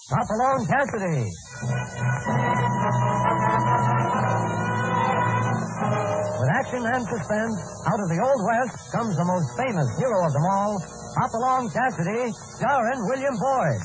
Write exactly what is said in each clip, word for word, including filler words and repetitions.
Hopalong Cassidy. With action and suspense, out of the Old West comes the most famous hero of them all, Hopalong Cassidy, starring William Boyd.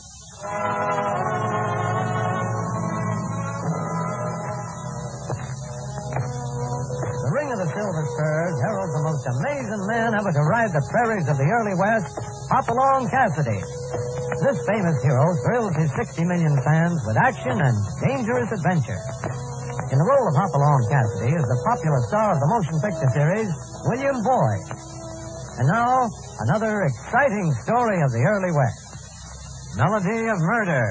The Ring of the Silver Spurs heralds the most amazing man ever to ride the prairies of the early West, Hopalong Cassidy. This famous hero thrills his sixty million fans with action and dangerous adventure. In the role of Hopalong Cassidy is the popular star of the motion picture series, William Boyd. And now, another exciting story of the early West. Melody of Murder.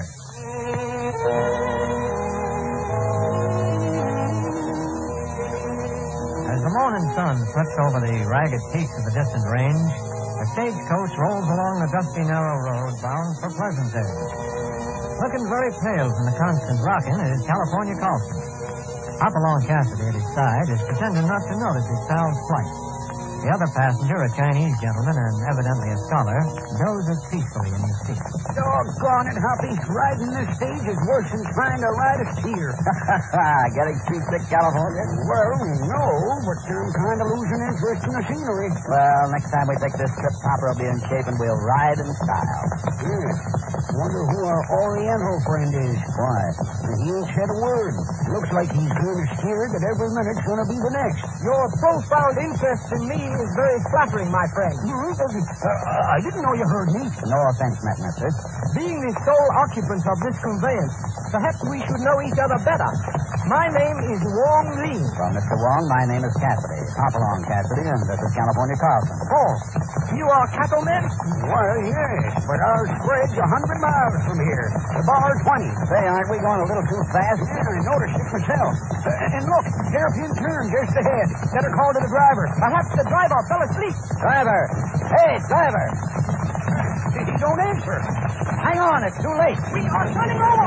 As the morning sun slips over the ragged peaks of the distant range, the stagecoach rolls along the dusty, narrow road bound for Pleasantville. Looking very pale from the constant rocking is California Carlson. Hopalong Cassidy at his side is pretending not to notice his pal's flight. The other passenger, a Chinese gentleman and evidently a scholar, dozes peacefully in his seat. Doggone it, Hoppy. Riding this stage is worse than trying to ride a steer. Getting seasick, California? Well, no, but I'm kind of losing interest in the scenery. Well, next time we take this trip, Hopper will be in shape and we'll ride in style. Yeah. Wonder who our Oriental friend is. Why? He ain't said a word. Looks like he's kind of scared that every minute's going to be the next. Your profound interest in me is very flattering, my friend. Hmm? Uh, I didn't know you heard me. No offense meant, mister. Being the sole occupant of this conveyance, perhaps we should know each other better. My name is Wong Lee. Well, Mister Wong, my name is Cassidy. Hopalong Cassidy, and this is California Carlson. Oh, you are cattlemen? Well, yes, but our spread's a hundred miles from here. The bar twenty. Say, aren't we going a little too fast? Yeah, I noticed it myself. Uh, and look, hairpin turn just ahead. Better call to the driver. Perhaps the driver fell asleep. Driver! Hey, driver! He don't answer. Hang on, it's too late. We are running over.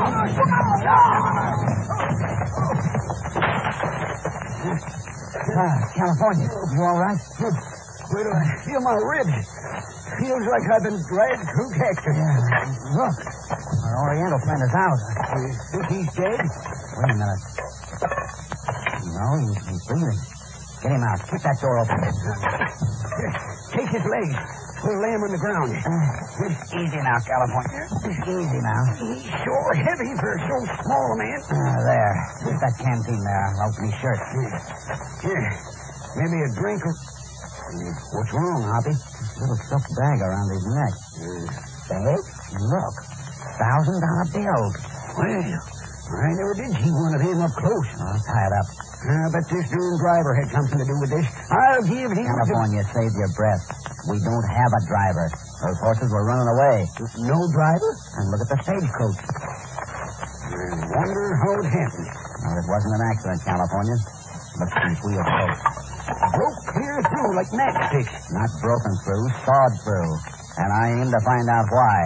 Ah, California, you all right? Wait till I feel my ribs. Feels like I've been dragged through cactus. Yeah, look. Our Oriental friend is out. You think he's dead? Wait a minute. No, he's, he's breathing. Get him out. Keep that door open. Take his legs. We'll lay him on the ground. Uh, easy now, California. Easy now. He's sure heavy for so small a man. Ah, there. Put that canteen there. I'll open his shirt. Here. Maybe a drink or... What's wrong, Hoppy? Little silk bag around his neck. Bag? Look. Thousand dollar bills. Well, I never did see one of them up close. Oh, tie it up. I bet this doomed driver had something to do with this. I'll give him... California, to... save your breath. We don't have a driver. Those horses were running away. No driver? And look at the stagecoach. I wonder how it happened. Well, it wasn't an accident, California. Look at these wheels broke. Broke clear through like matchsticks. Not broken through, sawed through. And I aim to find out why.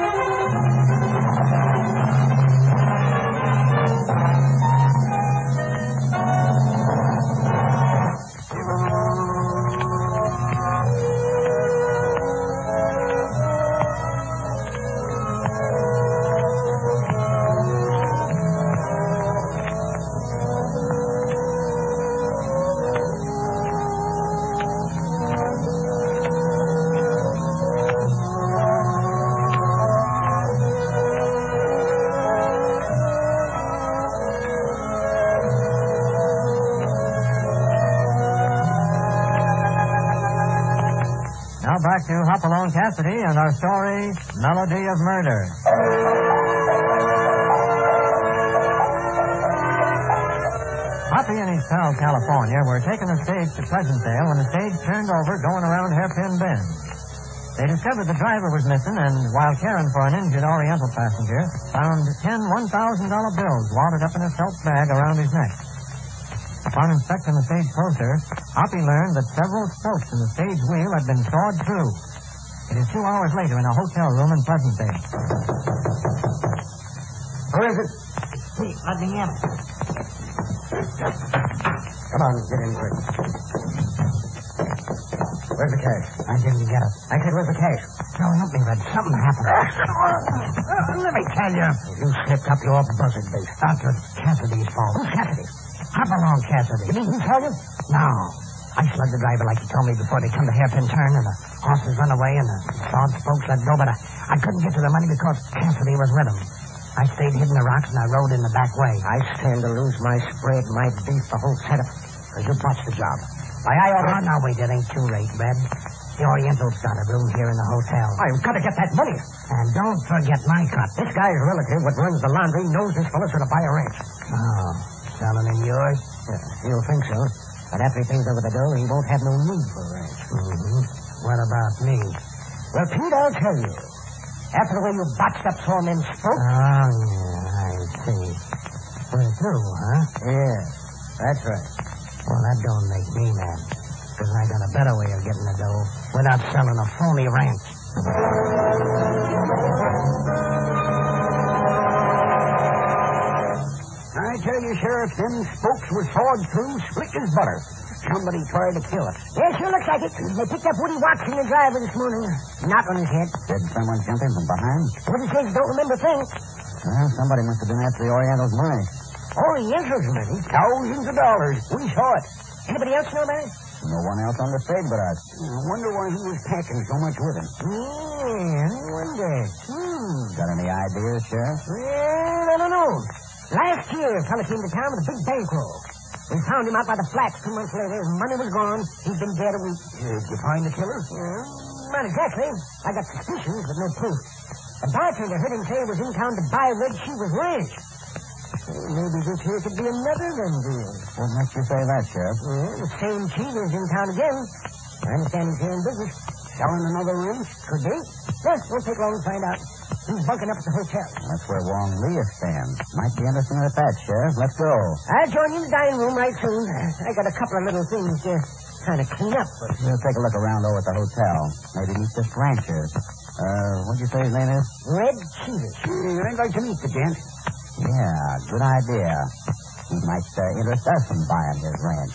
Now back to Hopalong Cassidy and our story, Melody of Murder. Hoppy and his pal California were taking a stage to Pleasantville when the stage turned over going around Hairpin Bend. They discovered the driver was missing and, while caring for an injured Oriental passenger, found ten one thousand dollar bills wadded up in a silk bag around his neck. Upon inspecting the stage closer, Hoppy learned that several spokes in the stage wheel had been sawed through. It is two hours later in a hotel room in Pleasantville. Who is it? Hey, let me in. Come on, get in quick. Where's the cash? I didn't get it. I said, where's the cash? Joe, help me, Red. Something happened. Uh, let me tell you. You slipped up your buzzard base. Doctor Cassidy's fault. Who's Cassidy? Hopalong Cassidy. You mean he told you? No. I slugged the driver like he told me before they come to hairpin turn, and the horses run away, and the sawed spokes let go, but I, I couldn't get to the money because Cassidy was with him. I stayed hidden in the rocks, and I rode in the back way. I stand to lose my spread, my beef, the whole setup, because you botched the job. Why, I ought to... Oh, now, wait, it ain't too late, Red. The Oriental's got a room here in the hotel. I've got to get that money. And don't forget my cut. This guy's relative, what runs the laundry, knows this fellow's going to buy a ranch. Oh, selling him yours? Yeah, you'll think so. But after he pays over the dough, he won't have no need for a ranch. Mm-hmm. What about me? Well, Pete, I'll tell you. After the way you botched up sawing them spokes... Oh, yeah, I see. We're through, huh? Yeah, that's right. Well, that don't make me mad. Because I got a better way of getting the dough without selling a phony ranch. I tell you, Sheriff, them spokes were sawed through slick as butter. Somebody tried to kill us. Yeah, sure looks like it. They picked up Woody Watson, the driver, this morning. Not on his head. Did someone jump him from behind? Woody says he don't remember things. Well, somebody must have been after the Oriental's money. Oriental's money? Thousands of dollars. We saw it. Anybody else know about it? No one else on the stage but us. I wonder why he was packing so much with him. Yeah, I wonder. Hmm. Got any ideas, Sheriff? Well, I don't know. Last year, a fellow came to town with a big bankroll. We found him out by the flats two months later. His money was gone. He'd been dead a week. Uh, did you find the killer? Yeah, not exactly. I got suspicions, but no proof. The bartender heard him say he was in town to buy Red Cheever's ranch. Well, maybe this here could be another gun deal. What makes you say that, Sheriff? Well, the same Cheever's in town again. I understand he's here in business. Selling another ranch? Could be. Yes, won't take long to find out. He's bunking up at the hotel. That's where Wong Lee stands. Might be interesting at that, Sheriff. Let's go. I'll join you in the dining room right soon. I got a couple of little things to kind of clean up first. We'll take a look around over at the hotel. Maybe meet this rancher. Uh, what'd you say his name is? Red Cheever. Uh, I'd like to meet the gent. Yeah, good idea. He might uh, interest us in buying his ranch.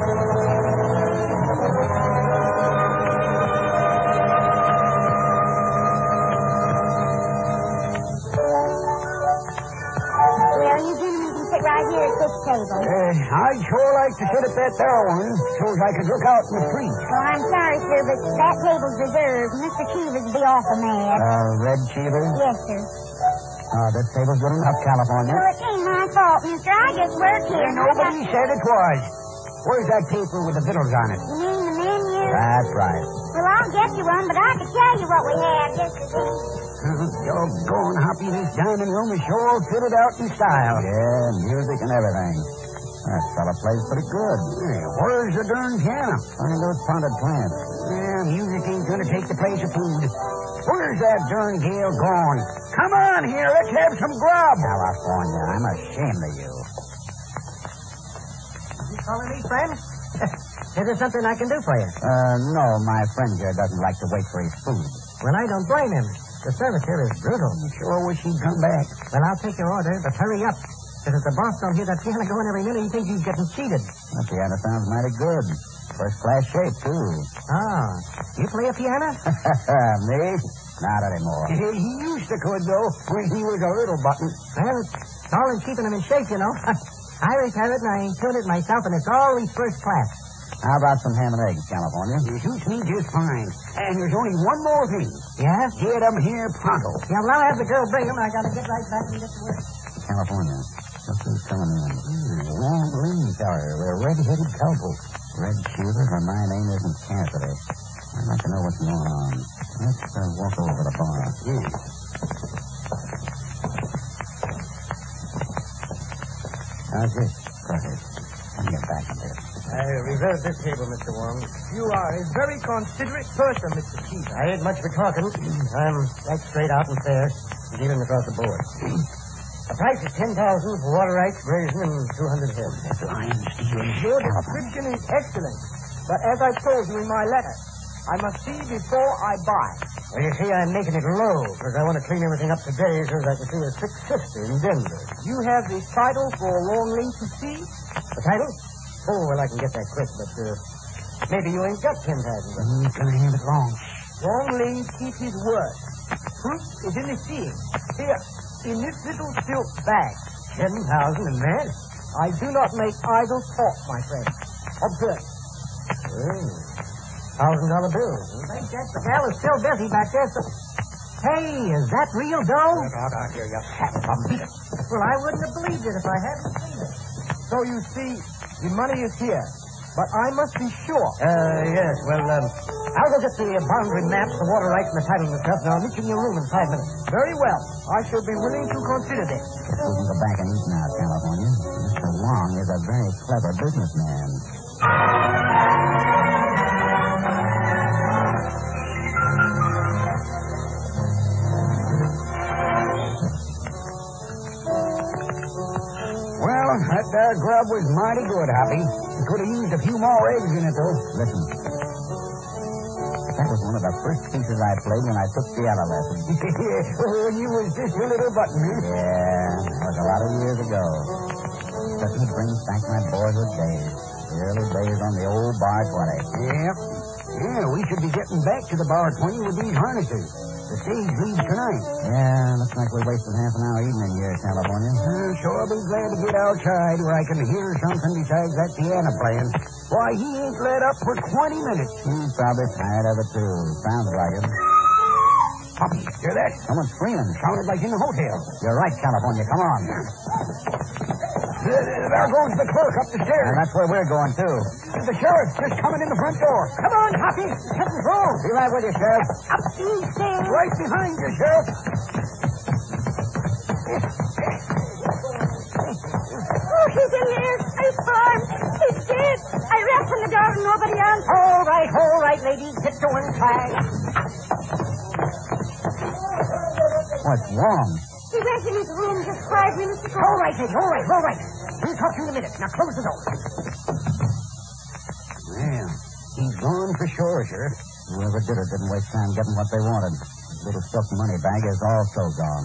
Right here at this table. Uh, I'd sure like to sit at that there one so as I could look out in the street. Well, I'm sorry, sir, but that table's reserved. Mister Cheever'd be awful mad. Uh, Red Cheever? Yes, sir. Uh, this table's good enough, California. Well, it ain't my fault, mister. I just work here. And nobody said it was. Where's that paper with the victuals on it? You mean the menu? That's right. Well, I'll get you one, but I can tell you what we have just to see. Uh, doggone hoppy, this dining room is sure fitted out in style. Yeah, music and everything. That fella plays pretty good. Yeah, where's the darn piano? Find those potted plants. Yeah, music ain't gonna take the place of food. Where's that darn Gale gone? Come on here, let's have some grub. California, I'm ashamed of you. You calling me, friend? Is there something I can do for you? Uh, no, my friend here doesn't like to wait for his food. Well, I don't blame him. The service here is brutal. Sure wish he'd come back. Well, I'll take your order, but hurry up. Because if the boss don't hear that piano going every minute, he thinks he's getting cheated. That piano sounds mighty good. First class shape, too. Ah, you play a piano? Me? Not anymore. He used to could, though, when he was a little button. Well, it's all in keeping him in shape, you know. I retired and I tuned it myself, and it's always first class. How about some ham and eggs, California? It suits me just fine. And there's only one more thing. Yeah? Get 'em here pronto. Yeah, well, I'll have the girl bring him. I gotta get right back and get to work. California, look who's coming in. Mm, Wong Lee, sorry. We're red-headed cowpokes. Red Cheever, and my name isn't Cassidy. I'd like to know what's going on. Let's uh, walk over to the bar. Yeah. How's this? Go ahead. Let me get back in there. I reserved this table, Mister Wong. You are a very considerate person, Mister Cheever. I ain't much for talking. I'm right straight out and fair, dealing across the board. The price is ten thousand for water rights, grazing, and two hundred head. That's lion stealing. Your description is excellent. But as I told you in my letter, I must see before I buy. Well, you see, I'm making it low, because I want to clean everything up today so that I can see a sick sister in Denver. You have the title for Long Lee to see? The title? Oh, well, I can get that quick, but uh, Maybe you ain't got ten thousand. He's gonna have it wrong. Wong Ling keep his word. Proof is in the seeing. Here, in this little silk bag. Ten thousand in that? I do not make idle talk, my friend. Observe. Thousand dollar bill. I guess the gal is still busy back there. So... Hey, is that real dough? Get out out here, you fat bum. Well, I wouldn't have believed it if I hadn't seen it. So you see, the money is here. But I must be sure. Uh, yes, well, um, I'll go get the uh, boundary maps, the water rights, and the title and stuff, and I'll meet you in your room in five minutes. Very well. I shall be willing to consider this. We can go back and eat now, California. Mister Wong is a very clever businessman. Well, that there grub was mighty good, Hoppy. You could have used a few more eggs in it, though. Listen. That was one of the first pieces I played when I took piano lessons. When you was just a little button, huh? Yeah, that was a lot of years ago. Certainly brings back my boyhood days. The early days on the old Bar twenty. Yep. Yeah, we should be getting back to the Bar twenty with these harnesses. The stage leaves tonight. Yeah, looks like we wasted half an hour evening here, California. Uh, sure, I'll be glad to get outside where I can hear something besides that piano playing. Why, he ain't let up for twenty minutes. He's probably tired of it, too. Sounds like it. Hoppy, hear that? Someone screaming. Sounded like in the hotel. You're right, California. Come on. Uh, there goes the clerk up the stairs. And that's where we're going, too. The sheriff's just coming in the front door. Come on, Hoppy. Something's wrong. Be right with you, Sheriff. Up these stairs. Right behind you, Sheriff. Oh, he's in there. I saw him. He's dead. I rapped on the door and nobody answered. All right, all right, ladies. Get to one side. What's wrong? He went in his room just five minutes ago. All right, lady. All right, all right. We'll talk to you in a minute. Now close the door. Well, he's gone for sure, Sheriff. Whoever did it didn't waste time getting what they wanted. His little silk money bag is also gone.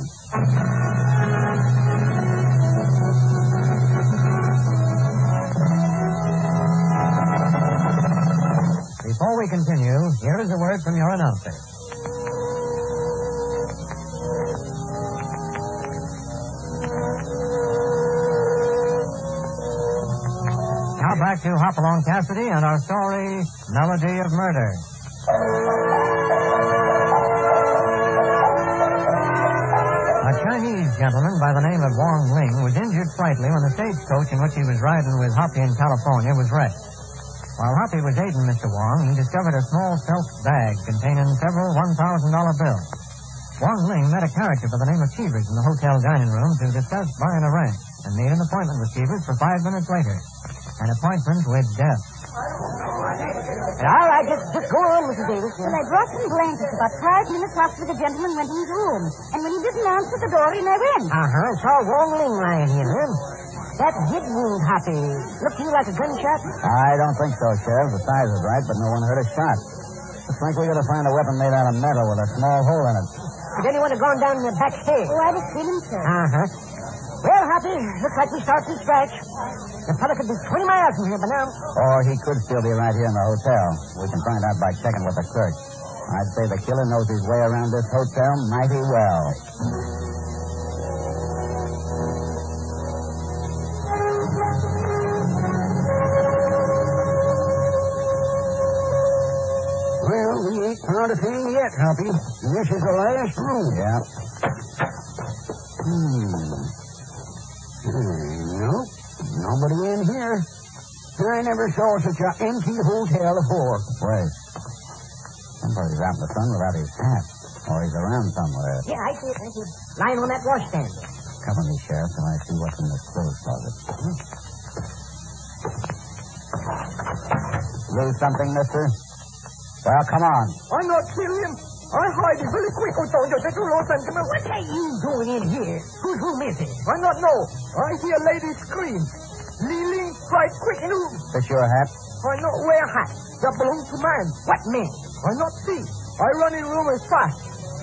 Before we continue, here is a word from your announcer. Now back to Hopalong Cassidy and our story, Melody of Murder. A Chinese gentleman by the name of Wong Ling was injured slightly when the stagecoach in which he was riding with Hoppy in California was wrecked. While Hoppy was aiding Mister Wong, he discovered a small silk bag containing several one thousand dollar bills. Wong Ling met a character by the name of Cheevers in the hotel dining room to discuss buying a ranch and made an appointment with Cheevers for five minutes later. An appointment with death. All right, just, just go on, Missus Davis. Well, I brought some blankets about five minutes after the gentleman went in his room. And when he didn't answer the door, in I went. Uh-huh. Saw Wong Ling lying here, huh? That head wound, Hoppy, looked to you like a gunshot? I don't think so, Sheriff. The size is right, but no one heard a shot. Looks like we gotta find a weapon made out of metal with a small hole in it. Did anyone have gone down the back stairs? Oh, I'd have seen him, sir. Uh-huh. Well, Hoppy, looks like we start from scratch. The fella could be twenty miles from here by now. Or he could still be right here in the hotel. We can find out by checking with the clerk. I'd say the killer knows his way around this hotel mighty well. Well, we ain't found a thing yet, Hoppy. This is the last room. Yeah. Hmm. Hmm, nope. Nobody in here. I never saw such an empty hotel before. Wait. Somebody's out in the sun without his hat. Or he's around somewhere. Yeah, I see it. I see it. Lying on that washstand. Cover me, Sheriff, till I see what's in this clothes closet. Lose something, mister? Well, come on. I not kill him. I hide him really quick. Oh, don't you to Los Angeles. What are you doing in here? Whose room is it? I not know. I hear lady scream. Li Ling strike quick in room. This your hat? I not wear hat. That belong to man. What man? I not see. I run in room as fast.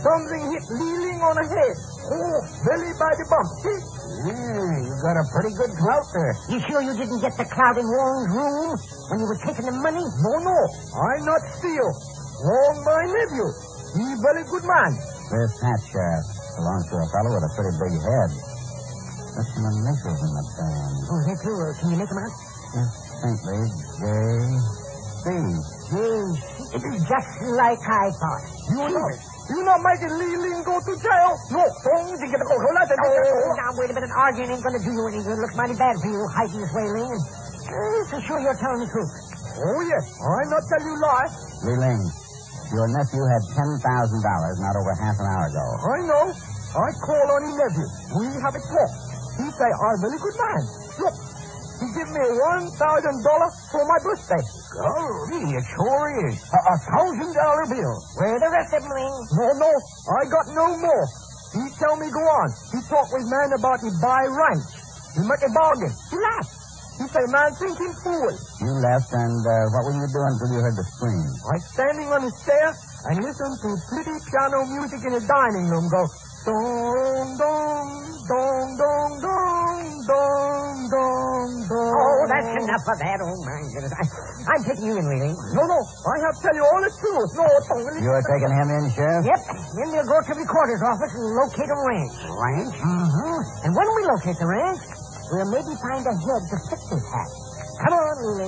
Something hit Lee Ling on the head. Oh, belly by the bump. See? Yeah, you got a pretty good clout there. You sure you didn't get the cloud in Wong's room when you were taking the money? No, no. I not steal. Wong my nephew. He very good man. This hat, Sheriff, belongs to a fellow with a pretty big head. There's some initials in the band. Oh, is that true? Uh, Can you make them out? Distinctly, J. C. Yes, it is just like I thought. You know, you not making Lee Ling go to jail? No, don't you get a go. Hold on. Oh, now, wait a minute. Arguing ain't going to do you any good. Looks mighty bad for you, hiding this way, Ling. Uh, so sure you're telling the truth. Oh, yes. I not tell you lie. Lee Ling, your nephew had ten thousand dollars not over half an hour ago. I know. I call on his nephew. We have a talk. He say I'm a very good man. Look, he give me one thousand dollars for my birthday. Golly, it sure is. A, a thousand dollar bill. Where the rest of them, Ling? No, no, I got no more. He tell me go on. He talk with man about he buy ranch. He make a bargain. He laugh. He say man think him fool. You left, and uh, what were you doing until you heard the scream? I standing on the stairs and listen to pretty piano music in the dining room go dong dong dong dong dong dong dong dong. Oh, that's enough of that. Oh, my goodness. I, I'm taking you in, Ling. No, no, I have to tell you all the truth. No, don't. You are taking him in, Sheriff? Yep. Then we'll go to the recorder's office and locate a ranch. Ranch? Mm-hmm. And when we locate the ranch, we'll maybe find a head to fit this hat. Come on, Ling.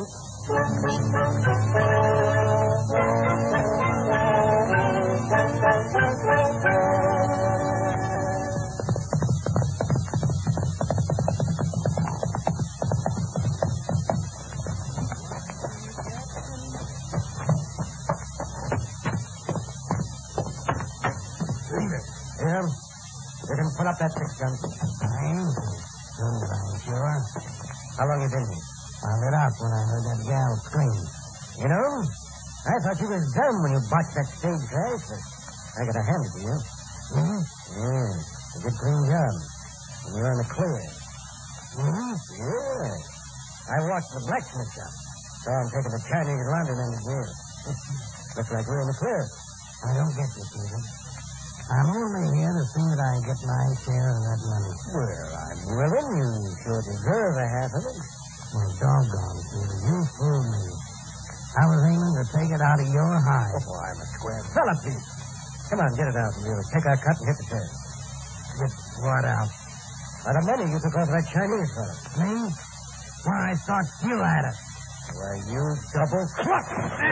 Yeah, you can put up that six gun. Fine. Soon as I'm sure. How long you been here? I lit up when I heard that gal scream. You know, I thought you was dumb when you botched that stage crash, but I gotta hand it to you. Hmm? Yeah, a good clean job. And you're in the clear. Hmm? Yeah. I watched the blacksmith shop. Saw him taking the Chinese laundry man to jail. Looks like we're in the clear. I don't get you, Peter. I'm only here to see that I get my share of that money. Well, I'm willing. You sure deserve a half of it. Well, doggone, Peter, you fooled me. I was aiming to take it out of your hide. Oh, I'm a square fella, Pete. Come on, get it out, and we'll take our cut and hit the trail. Get what out? By the money you took off that Chinese fella. Me? Why, I thought you had it. Why, you double crook!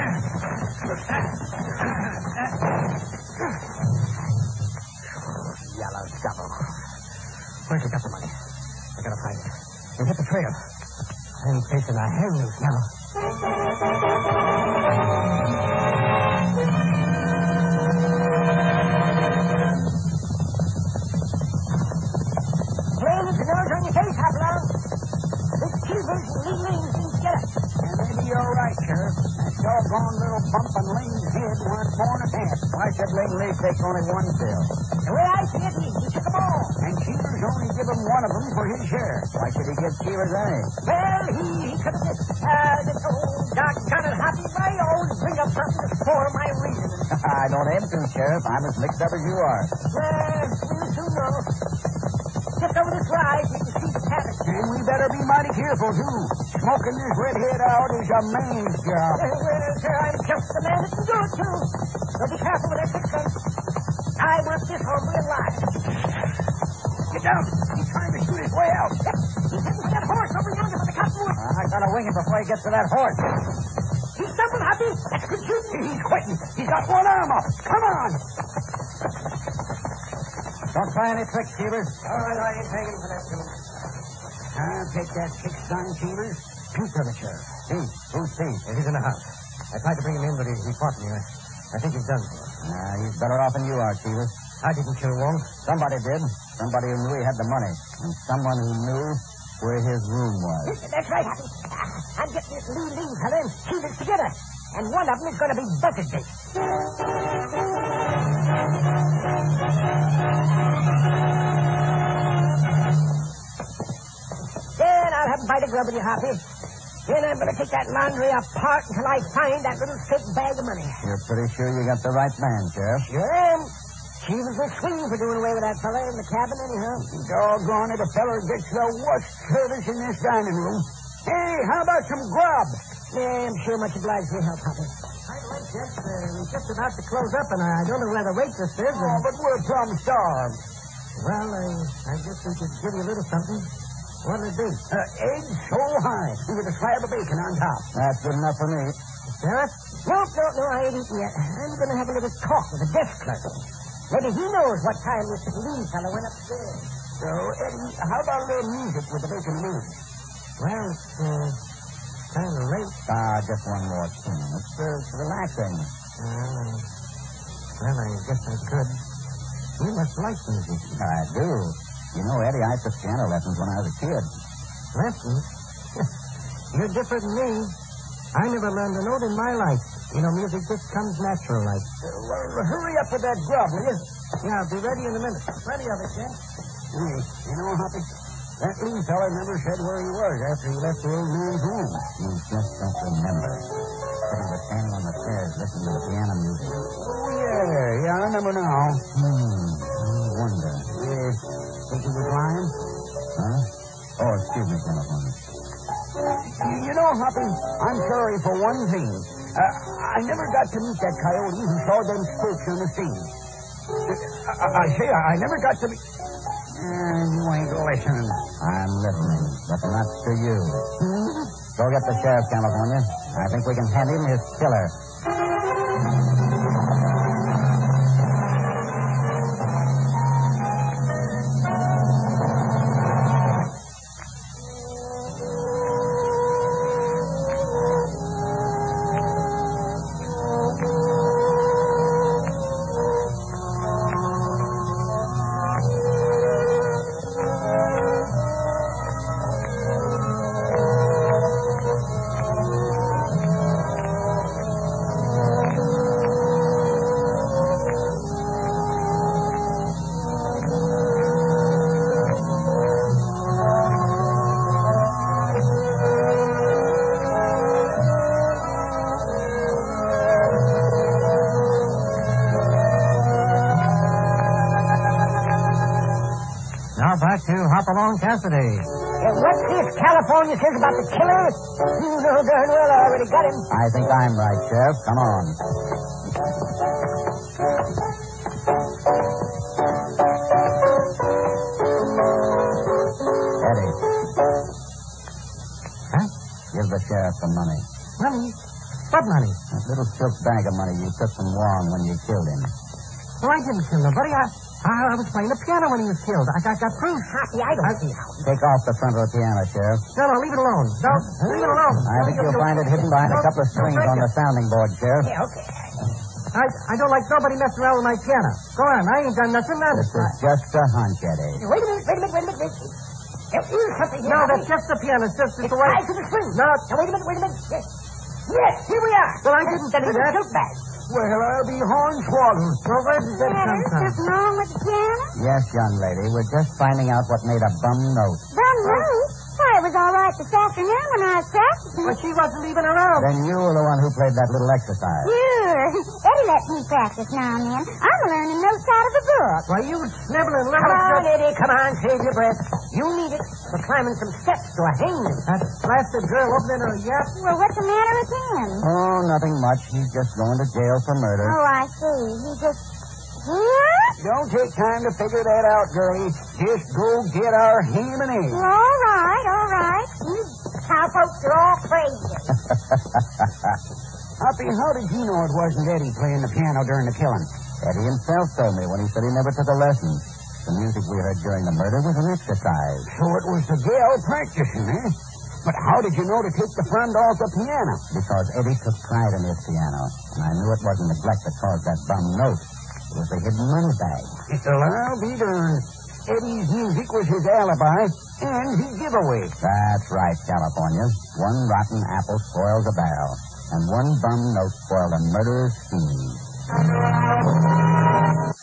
Yellow devil. Where'd you get the money? I gotta find it. And hit the trail. I'm facing a hang loose now. Clean the nose on your face, Hopalong. This Cheever's Lee Ling's didn't get it. Maybe you're right, Sheriff. That doggone little bump on Ling's head weren't born a half. Why should Ling Lee take only one bill? The way I see it, he, he took them all. And Cheever's only give him one of them for his share. Why should he give Cheever's any? Well, he, he could have just, uh, this old doggone it, Hoppy, but I always bring up something to score my reasoning. I don't have to, Sheriff. I'm as mixed up as you are. Well, we'll soon know. Just over this rise, you can see the cabin. And we better be mighty careful, too. Smoking this redhead out is a man's job. Uh, well, sir, I'm just the man that can do it, too. So be careful with that six gun. I want this hombre alive. Get down. He's trying to shoot his way out. He's heading for that horse over yonder by the cottonwood. Uh, I gotta wing him before he gets to that horse. He's stumbled, Hoppy. That's good shooting. He's quitting. He's got one arm up. Come on. Don't try any tricks, Cheevers. All right, I ain't taking for that, too. I'll take that six gun, Cheevers. Pete's on the chair. Pete? Who's Pete? Yeah, he's in the house. I tried to bring him in, but he, he fought me. I, I think he's done for. Nah, he's better off than you are, Cheevers. I didn't kill Wong. Somebody did. Somebody who knew he had the money. And someone who knew where his room was. That's right, Hoppy. Uh, I'm getting this Lee Ling fella and Cheevers together. And one of them is going to be buzzard bait. Then I'll have him bite a grub with you, Hoppy. Then I'm going to take that laundry apart until I find that little fake bag of money. You're pretty sure you got the right man, Sheriff. Sure am. She was a swing for doing away with that fella in the cabin, anyhow. Doggone it, a feller gets the worst service in this dining room. Hey, how about some grub? Yeah, I'm sure much obliged for your help, Hoppy. I'd like Jeff. Uh, we're just about to close up, and I don't know where the waitress is. Oh, And... but we're plumb starved. Well, I, I guess we could give you a little something. What'll it be? Uh, eggs so high, with a slab of bacon on top. That's good enough for me. Sheriff? No, no, no, I ain't eating yet. I'm going to have a little talk with the desk clerk. Maybe he knows what time this Lee fellow went upstairs. So, Eddie, how about a little music with the bacon news? Well, it's uh, kind of late. Ah, just one more tune. It's, uh, it's relaxing. Uh, well, I guess I could. You must like music. I do. You know, Eddie, I took piano lessons when I was a kid. Lessons? You're different than me. I never learned a note in my life. You know, music just comes natural like. Uh, well, hurry up with that grub, will you? Yeah, I'll be ready in a minute. Plenty of it, Jen. Hey, you know, Hoppy, that Lee fella never said where he was after he left the old man's room. You just don't remember. But he was standing on the stairs listening to the piano music. Oh, yeah, yeah, I remember now. Hmm, I wonder. Uh, think he was lying? Huh? Oh, excuse me, telephone. You know, Hoppy, I'm sorry for one thing. Uh, I never got to meet that coyote who saw them spooks on the stage. Uh, I, I say, I never got to meet... Uh, you ain't listening. I'm listening, but not to you. Hmm? Go get the sheriff, California. I think we can hand him his killer. Now back to Hopalong Cassidy. Yeah, what's this California says about the killer? You know darn well I already got him. I think I'm right, Sheriff. Come on. Eddie. Huh? Give the sheriff some money. Money? What money? That little silk bag of money you took from Wong when you killed him. Well, I didn't kill nobody. I, I, I was playing the piano when he was killed. I got, got proof. Hoppy, I don't see how. Take off the front of the piano, Sheriff. No, no, leave it alone. No, leave it alone. I think you'll find it hidden behind a couple of strings on the sounding board, Sheriff. Yeah, okay. I, I don't like nobody messing around with my piano. Go on, I ain't done nothing. Now. This is just a hunch, Eddie. Wait a minute, wait a minute, wait a minute. Wait a minute. There is something here. No, Hoppy. that's just the piano. It's just it's It's the way. tied to the string. No. Now, wait a minute, wait a minute. Yes. Yes, here we are. Well, I didn't That do little that. silk bag. Well, I'll be hornswoggled. Well, where did that come Matter, from? something wrong with the piano? Yes, young lady. We're just finding out what made a bum note. Bum note? Why, it was all right this afternoon when I was practicing. Well, she wasn't even around. Then you were the one who played that little exercise. Sure. Eddie lets me practice now and then. I'm learning notes out of the book. Why, you sniveling little... Come on, Eddie, come on, save your breath. You need it for climbing some steps to a hangman. That blasted girl opening her yap. Well, what's the matter with him? Oh, nothing much. He's just going to jail for murder. Oh, I see. He just... What? Don't take time to figure that out, girlie. Just go get our ham and eggs. Well, all right, all right. You cowpokes are all crazy. Hoppy, how did you know it wasn't Eddie playing the piano during the killing? Eddie himself told me when he said he never took a lesson. The music we heard during the murder was an exercise. So it was the gal practicing, eh? But how did you know to take the front off the piano? Because Eddie took pride in his piano, and I knew it wasn't neglect that caused that bum note. It was the hidden money bag. Well, I'll be darned. Eddie's music was his alibi and his giveaway. That's right, California. One rotten apple spoils a barrel, and one bum note spoiled a murderer's scheme.